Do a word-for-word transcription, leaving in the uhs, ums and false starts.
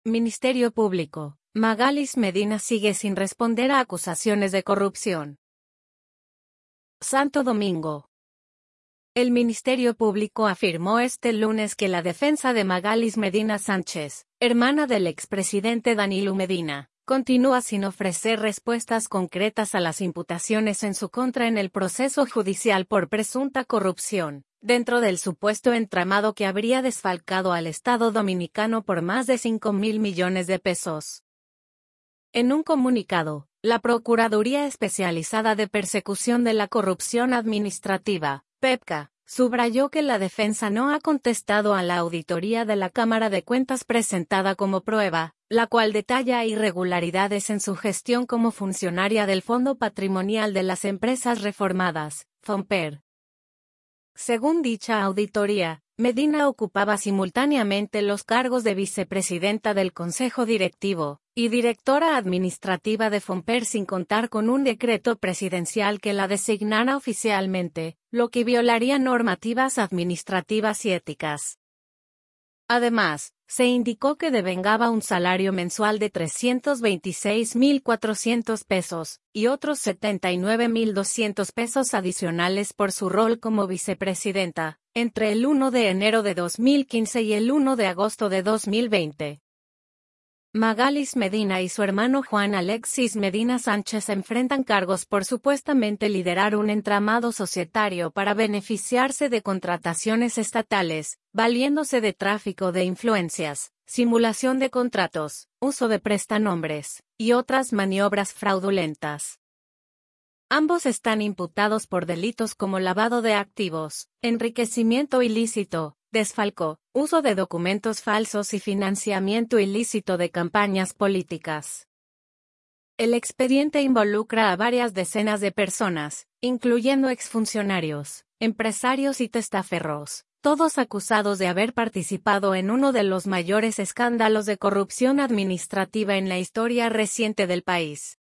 Ministerio Público. Magalis Medina sigue sin responder a acusaciones de corrupción. Santo Domingo. El Ministerio Público afirmó este lunes que la defensa de Magalis Medina Sánchez, hermana del expresidente Danilo Medina, continúa sin ofrecer respuestas concretas a las imputaciones en su contra en el proceso judicial por presunta corrupción, dentro del supuesto entramado que habría desfalcado al Estado dominicano por más de cinco mil millones de pesos. En un comunicado, la Procuraduría Especializada de Persecución de la Corrupción Administrativa, PEPCA, subrayó que la defensa no ha contestado a la auditoría de la Cámara de Cuentas presentada como prueba, la cual detalla irregularidades en su gestión como funcionaria del Fondo Patrimonial de las Empresas Reformadas, FOMPER. Según dicha auditoría, Medina ocupaba simultáneamente los cargos de vicepresidenta del Consejo Directivo y directora administrativa de FOMPER sin contar con un decreto presidencial que la designara oficialmente, lo que violaría normativas administrativas y éticas. Además, se indicó que devengaba un salario mensual de trescientos veintiséis mil cuatrocientos pesos, y otros setenta y nueve mil doscientos pesos adicionales por su rol como vicepresidenta, entre el primero de enero de dos mil quince y el primero de agosto de dos mil veinte. Magalis Medina y su hermano Juan Alexis Medina Sánchez enfrentan cargos por supuestamente liderar un entramado societario para beneficiarse de contrataciones estatales, valiéndose de tráfico de influencias, simulación de contratos, uso de prestanombres, y otras maniobras fraudulentas. Ambos están imputados por delitos como lavado de activos, enriquecimiento ilícito, desfalco, uso de documentos falsos y financiamiento ilícito de campañas políticas. El expediente involucra a varias decenas de personas, incluyendo exfuncionarios, empresarios y testaferros, todos acusados de haber participado en uno de los mayores escándalos de corrupción administrativa en la historia reciente del país.